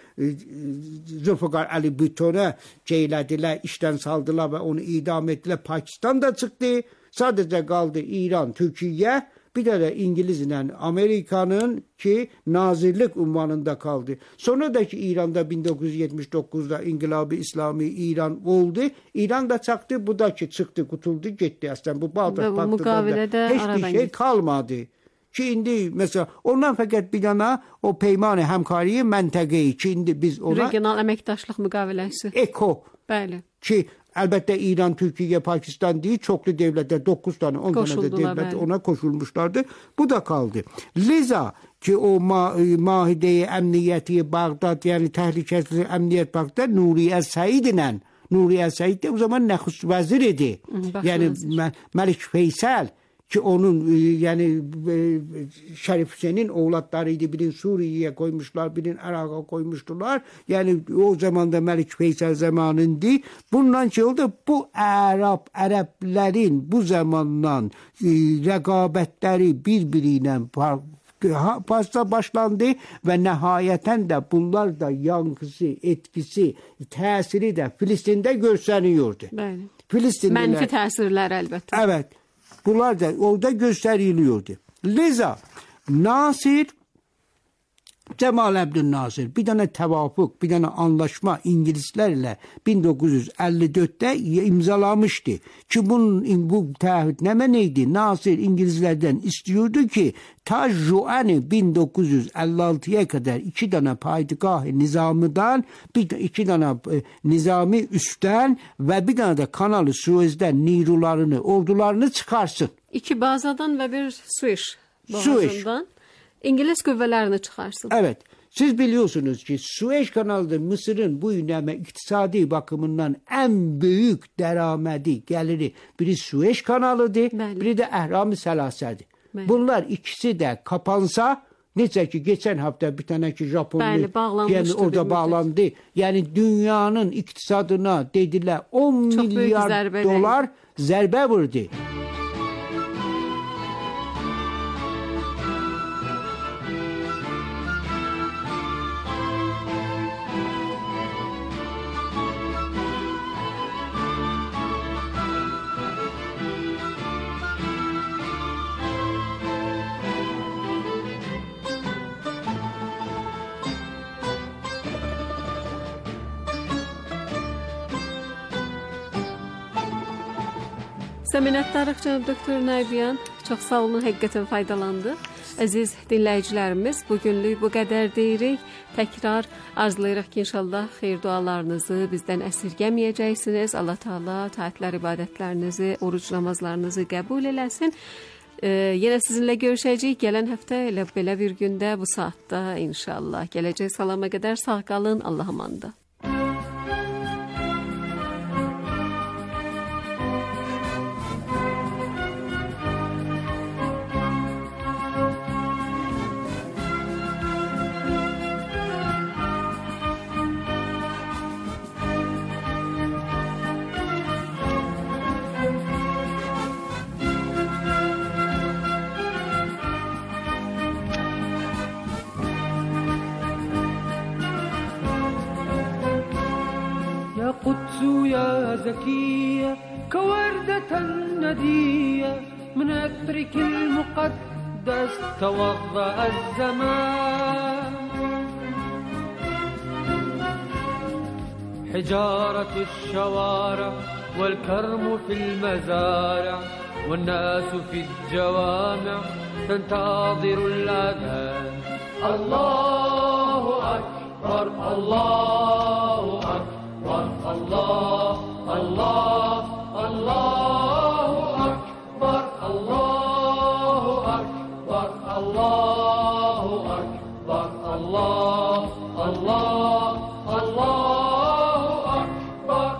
Zülfikar Ali Bhutto'na ceylediler, işten saldılar ve onu idam ettiler. Pakistan da çıktı. Sadece kaldı İran, Türkiye, bir de İngiliz'le Amerika'nın ki nazirlik unvanında kaldı. Sonradaki İran'da 1979'da İnkılab-ı İslami İran oldu. İran da çıktı, bu da ki çıktı, kurtuldu, gitti. Aslında bu Bağdat Paktı'da hiçbir şey kalmadı. Ki indi mesela ondan fakat bir yana o peyman-ı hemkariyi məntəqəyi ki indi biz ona regional əməkdaşlıq müqaviləsi. ECO. Bəli. Ki elbette İran, Türkiye, Pakistan değil çoklu devletler 9 tane 10 tane de devlet ona koşulmuşlardı. Bu da kaldı. Liza ki o mahide-i emniyeti Bağdat yani tehlikeli emniyet Bağdat Nuriye Said'le Nuriye Said de o zaman nüfus vezir idi. Yani Melik Feysel ki onun yani Şerif Hüseyin'in oğlatlarıydı. Birini Suriye'ye koymuşlar, birini Irak'a koymuştular. Yani o zaman da Melik Feysel zamanındı. Bundan şey oldu. Bu Arapların bu zamandan rekabetleri birbiriyle fazla başlandı ve nihayeten de bunlar da yankısı, etkisi, tesiri de Filistin'de gösteriyordu. Filistinliler. Menfi tesirler elbette. Evet. Bunlar da orada gösteriliyordu. Liza Nasir Cemal Abdülnasir bir tane tevafuk, bir tane anlaşma İngilizlerle 1954'te imzalamıştı. Ki bu taahhüt neydi? Nasir İngilizlerden istiyordu ki ta Juan'ı 1956'ya kadar 2 tane paydagah nizamından, iki tane nizami üstten ve bir tane de Kanalı Suez'den nirularını, ordularını çıkarsın. 2 bazadan ve bir Suez boğazından. İngiliz qüvvələrini çıxarsın. Evet. Siz biliyorsunuz ki Suez kanalıdır Mısır'ın bu yönəmə iktisadi bakımından en büyük dəramədi, geliri biri Suez kanalıdır, biri de Əhram-ı Səlasədir. Bunlar ikisi de kapansa, necə ki geçen hafta bir tane ki Japonlu yani orada bağlandı. Yani dünyanın iktisadına dediler 10 milyar dolar zərbə vurdu. Sizə minnətdarıq cənab doktor Nəbiyan. Çox sağ olun, həqiqətən faydalandıq. Əziz dinləyicilərimiz, bugünlük bu qədər deyirik. Təkrar arzulayırıq ki, inşallah xeyir dualarınızı bizdən əsirgəməyəcəksiniz. Allah Taala taatlar, ibadətlərinizi, oruc namazlarınızı qəbul eləsin. Yenə sizinlə görüşəcəyik gələn həftə elə belə bir gündə bu saatda inşallah. Gələcək salama qədər sağ qalın, Allah'a emanet. قدس يا زكية كوردة ندية من عطرك المقدس توضأ الزمان حجارة الشوارع والكرم في المزارع والناس في الجوامع تنتظر الأذان الله أكبر الله أكبر الله الله الله أكبر الله أكبر الله أكبر الله الله الله أكبر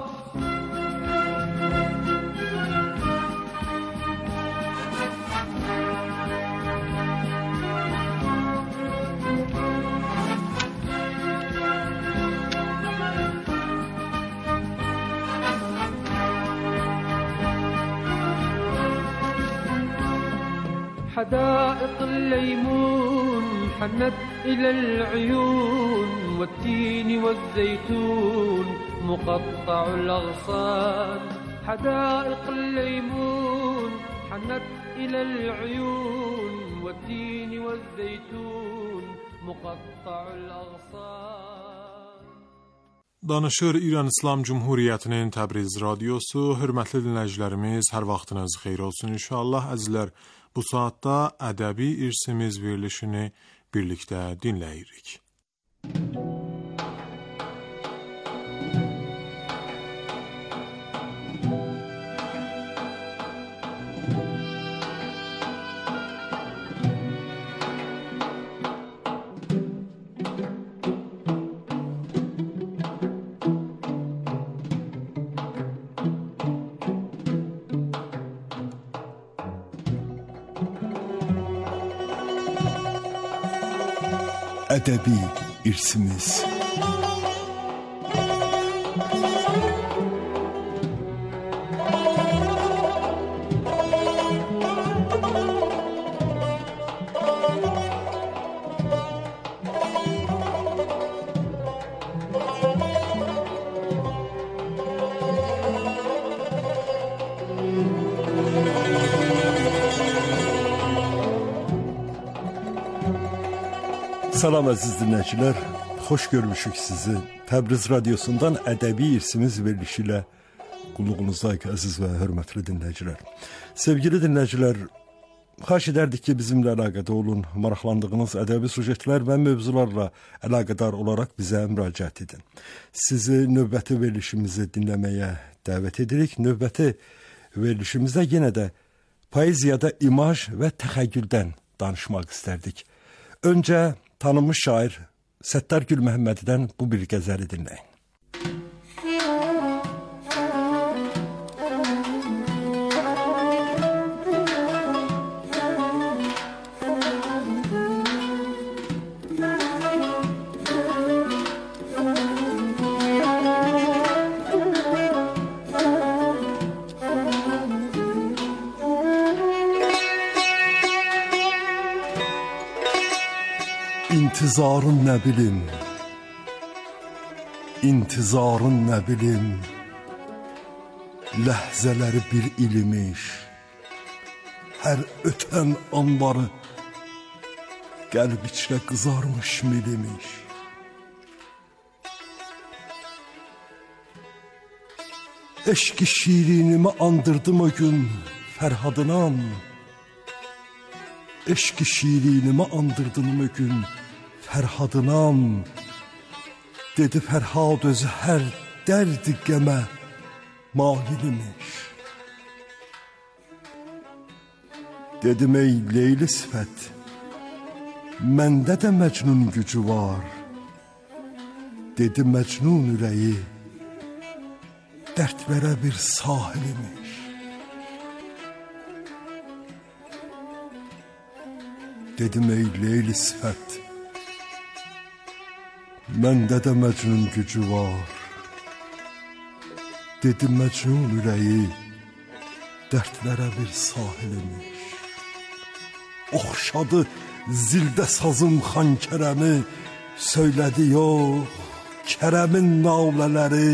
حدائق الليمون حنت إلى العيون والتين والزيتون مقطع الأغصان حدائق الليمون حنت إلى العيون والتين والزيتون مقطع الأغصان. Danışır İran İslam Cumhuriyyətinin Təbriz radiosu. Hörmətli dinləyicilərimiz, hər vaxtınız xeyir olsun inşallah. Əzizlər, bu saatda ədəbi irsimiz verilişini birlikdə dinləyirik. Ədəbi irsimiz. Salam əziz dinləyicilər, xoş görmüşük sizi. Təbriz radiosundan ədəbi irsimiz verilişi ilə qulluğunuzdayıq əziz və hörmətli dinləyicilər. Sevgili dinləyicilər, xahiş edərdik ki, bizimlə əlaqədə olun, maraqlandığınız ədəbi sujetlər və mövzularla əlaqədar olaraq bizə müraciət edin. Sizi növbəti verilişimizi dinləməyə dəvət edirik. Növbəti verilişimizdə yenə də poeziyada imaj və təxəyyüldən danışmaq istərdik. Öncə tanınmış şair Səttar Gül Məhəmmədidən bu bir qəzəli dinləyin. İntizarın nə bilim, intizarın nə bilim, ləhzələri bir ilimiş, hər ötən anları qəlb içrə qızarmış milimiş. Eşq-i şirinimi andırdım o gün Fərhadınam, eşq-i şirinimi andırdın o gün Fərhadınam. Dedi Fərhad özü hər dərdi qəmə mahilimiş. Dedim ey Leyli sifət, məndə də Məcnun gücü var. Dedi Məcnun ürəyi dərdlərə bir sahilimiş. Dedim ey Leyli sifət, məndə də Məcnun gücü var. Dedi Məcnun ürəyi dərdlərə bir sahilimiş. Oxşadı zildə sazım Xan Kərəmi, söylədi yox Kərəmin nalələri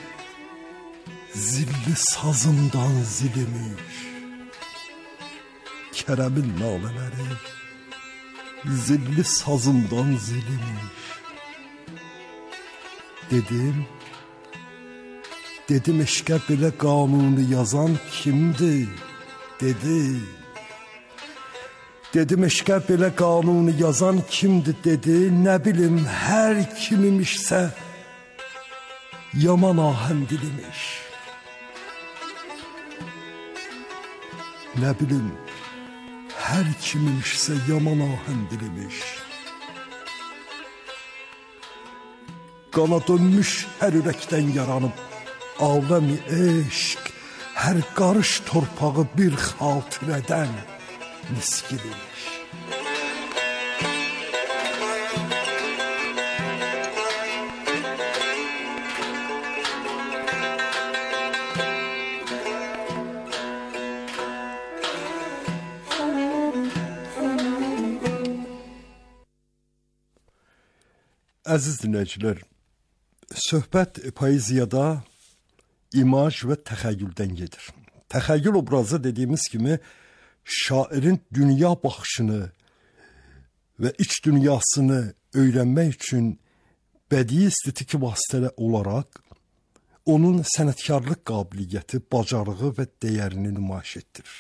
zilli sazımdan zilimiş. Kərəmin nalələri zilli sazımdan zilimiş. Dedim eşqə belə qanunu yazan kimdir? Dedim eşqə belə qanunu yazan kimdir? Dedi, nə bilim hər kimimişsə yaman ahəndilimiş. Nə bilim hər kimimişsə yaman ahəndilimiş. Qana dönmüş hər ürəkdən yaranıb aləmi eşq, hər qarış torpağı bir xatirədən miskilimiş. Əziz dinləyicilər, söhbət poeziyada imaj və təxəyyüldən gedir. Təxəyyül obrazı dediyimiz kimi şairin dünya baxışını və iç dünyasını öyrənmək üçün bədii estetik vasitələr olaraq onun sənətkarlıq qabiliyyəti, bacarığı və dəyərini nümayiş etdirir.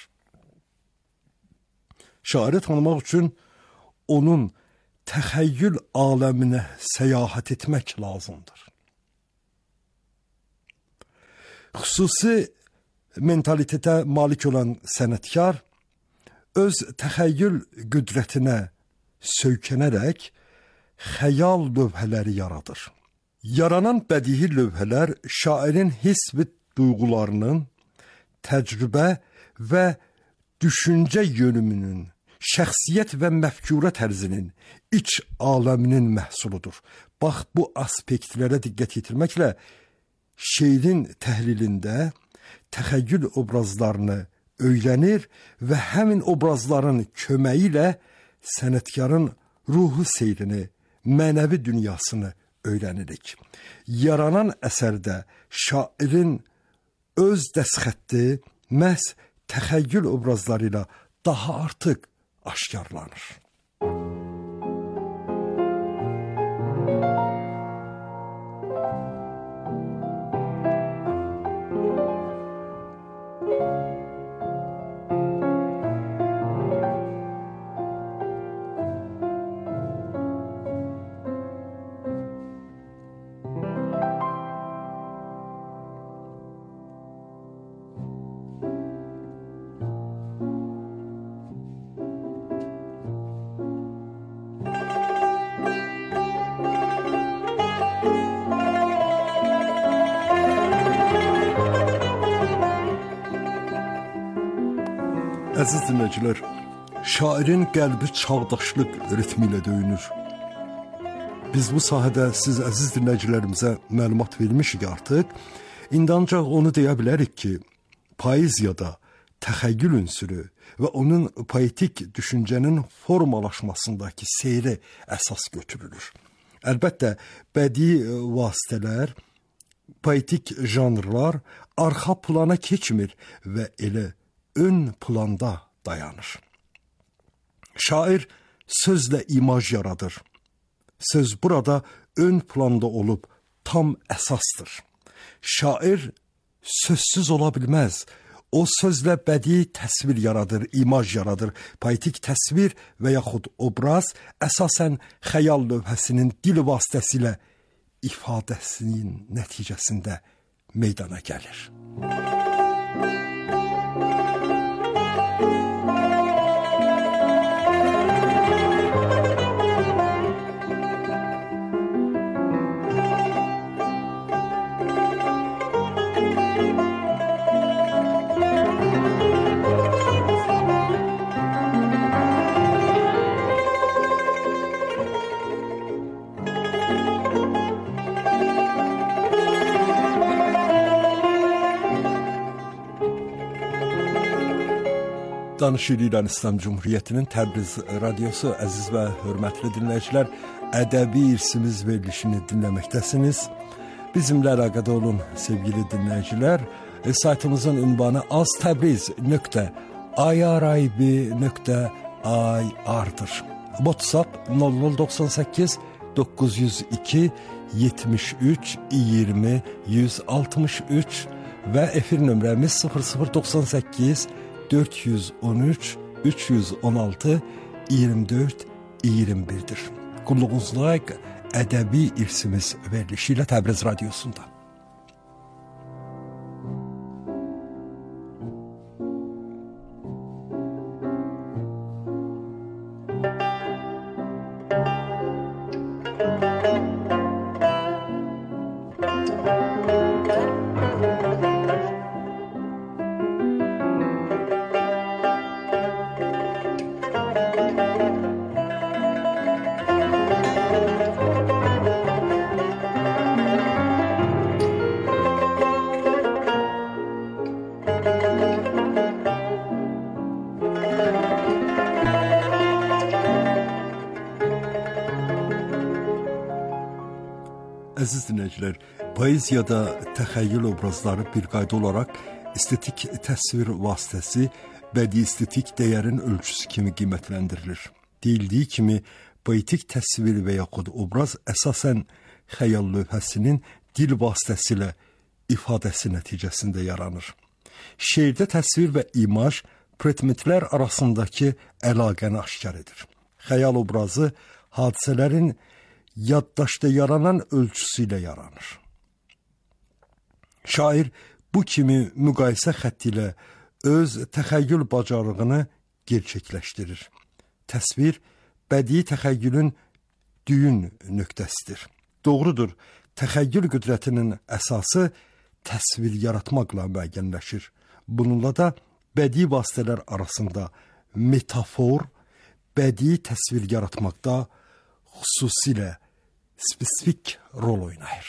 Şairi tanımaq üçün onun təxəyyül aləminə səyahət etmək lazımdır. Xüsusi mentalitetə malik olan sənətkar öz təxəyyül qüdrətinə söykənərək xəyal lövhələri yaradır. Yaranan bədii lövhələr şairin hiss və duyğularının, təcrübə və düşüncə yönümünün, şəxsiyyət və məfkurə tərzinin, iç aləminin məhsuludur. Bax, bu aspektlərə diqqət yetirməklə şeirin təhlilində təxəyyül obrazlarını öyrənir və həmin obrazların köməyi ilə sənətkarın ruhu seyrini, mənəvi dünyasını öyrənirik. Yaranan əsərdə şairin öz dəsxətti məhz təxəyyül obrazları ilə daha artıq aşkarlanır. Əziz dinləyicilər, şairin qəlbi çağdaşlıq ritmi ilə döyünür. Biz bu sahədə siz əziz dinləyicilərimizə məlumat vermişik artıq. İndi ancaq onu deyə bilərik ki, poeziyada təxəyyül ünsürü və onun poetik düşüncənin formalaşmasındakı seyri əsas götürülür. Əlbəttə, bədii vasitələr, poetik janrlar arxa plana keçmir və elə ön planda dayanır. Şair sözlə imaj yaradır. Söz burada ön planda olub tam əsasdır. Şair sözsüz ola bilməz. O sözlə bədii təsvir yaradır, imaj yaradır. Poetik təsvir və yaxud obraz əsasən xəyal lövhəsinin dil vasitəsilə ifadəsinin nəticəsində meydana gəlir. Danışır İran İslam Cumhuriyyətinin Təbriz radiosu, əziz və hörmətli dinləyicilər, ədəbi irsimiz verilişini dinləməkdəsiniz. Bizimlə əlaqədə olun sevgili dinləyicilər. Saytımızın ünvanı aztabriz.irib.ir-dır. WhatsApp 0098 902 73 20 163 və efir nömrəmiz 0098 413 316 24 21'dir. Qulluğunuzda ədəbi irsimiz verilişi ilə Təbriz radiosunda. Əziz dinləyicilər, poeziyada təxəyyül obrazları bir qayda olaraq estetik təsvir vasitəsi bədii estetik dəyərin ölçüsü kimi qiymətləndirilir. Deyildiyi kimi, poetik təsvir və yaxud obraz əsasən xəyal lövhəsinin dil vasitəsilə ifadəsi nəticəsində yaranır. Şeirdə təsvir və imaj predmetlər arasındakı əlaqəni aşkar edir. Xəyal obrazı hadisələrin yaddaşda yaranan ölçüsü ilə yaranır. Şair bu kimi müqayisə xətti ilə öz təxəyyül bacarığını gerçəkləşdirir. Təsvir bədii təxəyyülün düyün nöqtəsidir. Doğrudur, təxəyyül qüdrətinin əsası təsvir yaratmaqla müəyyənləşir. Bununla da bədii vasitələr arasında metafor, bədii təsvir yaratmaqda xüsusilə spesifik rol oynayır.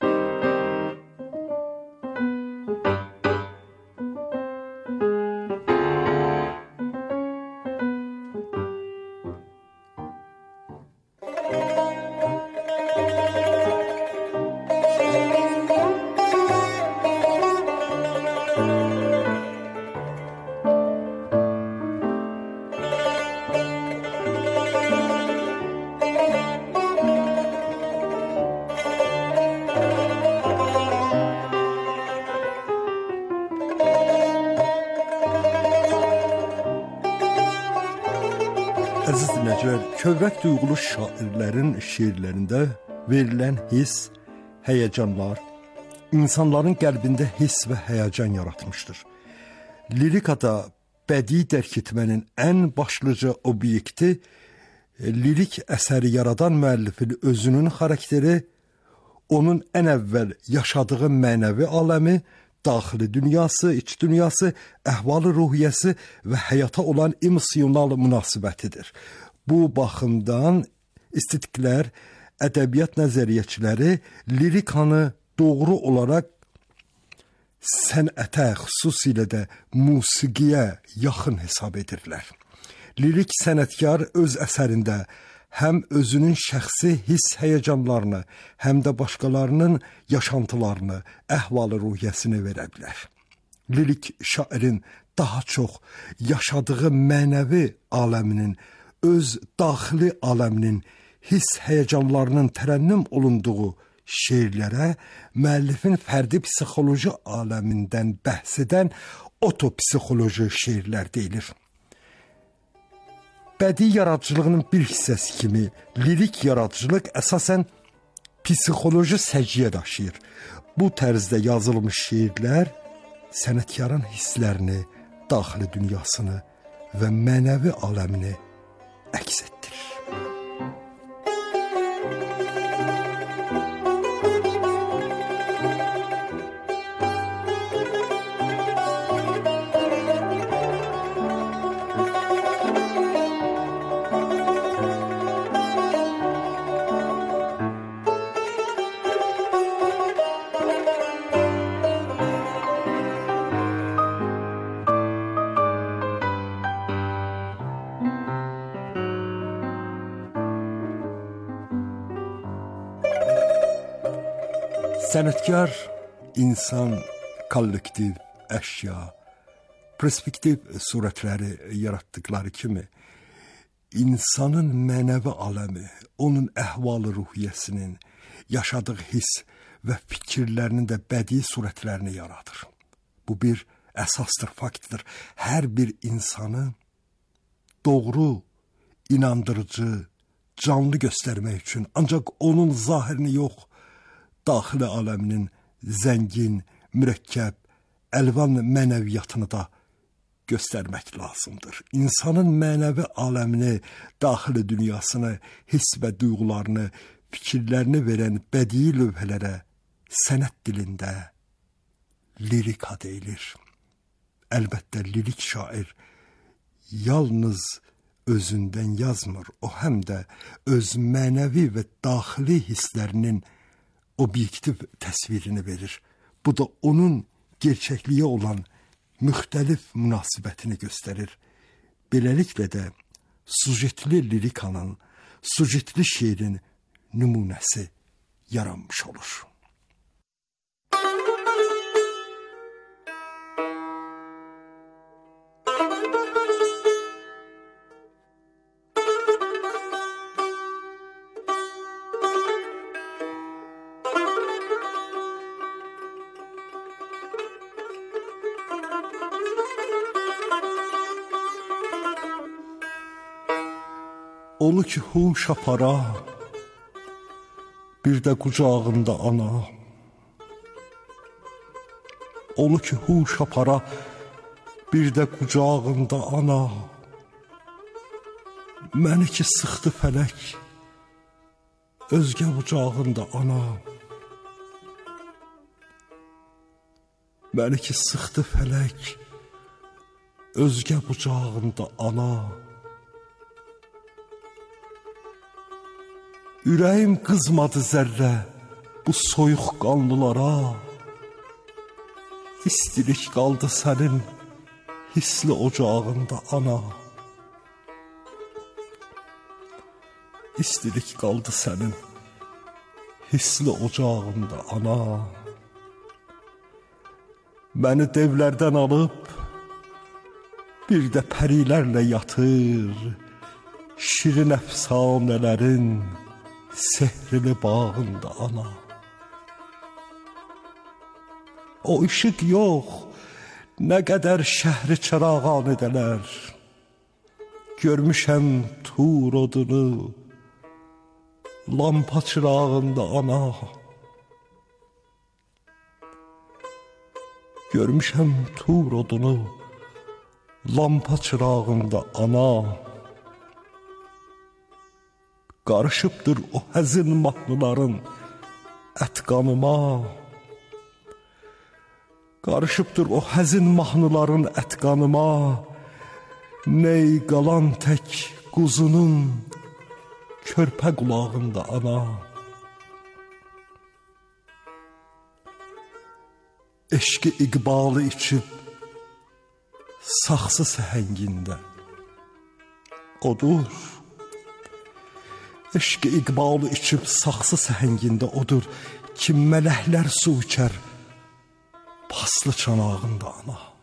Əziz dinləyicilər, kövrək duyğulu şairlərin şeirlərində verilən hiss, həyəcanlar, insanların qəlbində hiss və həyəcan yaratmışdır. Lirikada bədii dərk etmənin ən başlıca obyekti, lirik əsəri yaradan müəllifin özünün xarakteri, onun ən əvvəl yaşadığı mənəvi aləmi, daxili dünyası, iç dünyası, əhval-ı ruhiyyəsi və həyata olan emosional münasibətidir. Bu baxımdan estetiklər, ədəbiyyat nəzəriyyəçiləri lirikanı doğru olaraq sənətə, xüsusilə də musiqiyə yaxın hesab edirlər. Lirik sənətkar öz əsərində həm özünün şəxsi hiss həyəcanlarını, həm də başqalarının yaşantılarını, əhval-ruhiyyəsini verə bilər. Lirik şairin daha çox yaşadığı mənəvi aləminin, öz daxili aləminin hiss həyəcanlarının tərənnüm olunduğu şeirlərə müəllifin fərdi psixoloji aləmindən bəhs edən otopsixoloji şeirlər deyilir. Bədii yaradıcılığının bir hissəsi kimi lirik yaradıcılıq əsasən psixoloji səciyyə daşıyır. Bu tərzdə yazılmış şeirlər sənətkarın hisslərini, daxili dünyasını və mənəvi aləmini əks etdirir. Sənətkar insan, kollektiv, əşya, perspektiv surətləri yaratdıkları kimi insanın mənəvi aləmi, onun əhval-ı ruhiyyəsinin, yaşadığı hiss və fikirlərinin də bədii surətlərini yaradır. Bu bir əsasdır, faktdır. Hər bir insanı doğru, inandırıcı, canlı göstərmək üçün ancaq onun zahirini yox, daxili aləminin zəngin, mürəkkəb, əlvan mənəviyyatını da göstərmək lazımdır. İnsanın mənəvi aləmini, daxili dünyasını, hiss və duyğularını, fikirlərini verən bədii lövhələrə sənət dilində lirika deyilir. Əlbəttə, lirik şair yalnız özündən yazmır, o həm də öz mənəvi və daxili hisslərinin obyektiv təsvirini verir. Bu da onun gerçəkliyə olan müxtəlif münasibətini göstərir. Beləliklə də sujetli lirikanın, sujetli şeirin nümunəsi yaranmış olur. Olu ki huş apara, bir də qucağında ana. Olu ki huş apara, bir də qucağında ana. Məni ki sıxdı fələk, özgə bucağında ana. Məni ki sıxdı fələk, özgə bucağında ana. Ürəyim qızmadı zərrə bu soyuq qanlılara. İstilik qaldı sənin hisli ocağında ana. İstilik qaldı sənin hisli ocağında ana. Məni devlərdən alıb bir də pərilərlə yatır, şirin əfsanələrin sehrli bağında ana. O işıq yox, nə qədər şəhri çırağan edələr. Görmüşəm tur odunu, lampa çırağında ana. Görmüşəm tur odunu, lampa çırağında ana. Qarışıbdır o həzin mahnıların ət qanıma. Qarışıbdır o həzin mahnıların ət qanıma. Ney qalan tək quzunun körpə qulağında ana. Eşqi iqbalı içib saxsı səhəngində odur. Eşqi iqbalı içib saxsı səhəngində odur ki, mələklər su içər paslı çanağında ana.